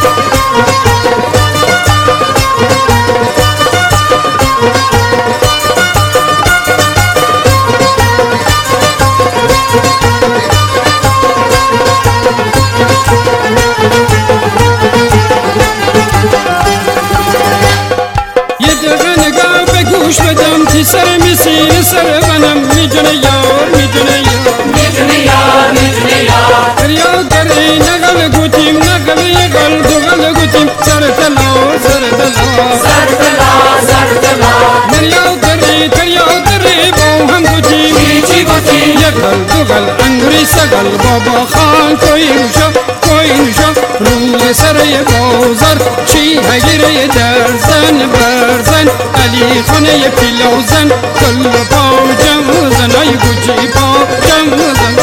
گوش بدم تی سر مسیر سر بنم میدونه یار میدونه یار میدونه یار میدونه یار دریا دری نگل گوتیم نگل یگل دوگل گوتیم سر تلا سر تلا سر تلا سر تلا دریا دری با هم گوتیم چی گوتیم یگل دوگل انگری سگل بابا خان کوی نوشا روی سر بازار چی هگیره درزن برزن علی خانه پیلوزن کل پا جمزن ای گوچی پا جمزن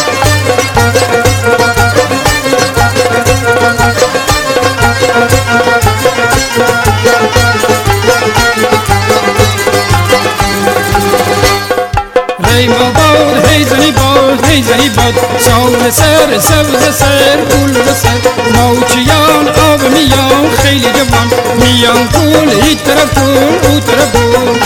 ای باد هی زنی باد سال سر سبز سر پول سر موچیان آب میان خیلی جوان میان پول این طرف پول او طرف پول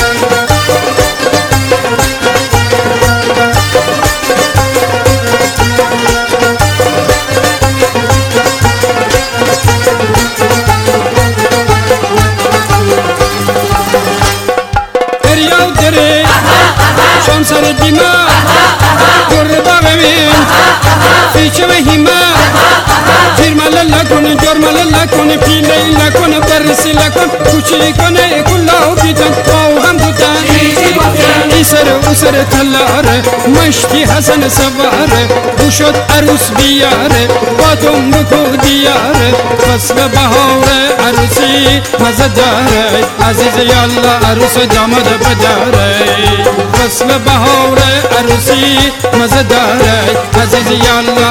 دریا دره شان سر دیما گر باغمین فیچه و هیما جرمال لکن جرمال لکن پیله لکن برسی لکن کوچی کنه کلا بیتن باو هم دوتن ای سر تلاره مشتی حسن سواره بوشد عروس بیاره باتم بکو دیاره فصل بهاره عروسی مزه داره عزیز یالله عروس داماد بداره فصل بهاره عروسی مزه داره عزیز یالله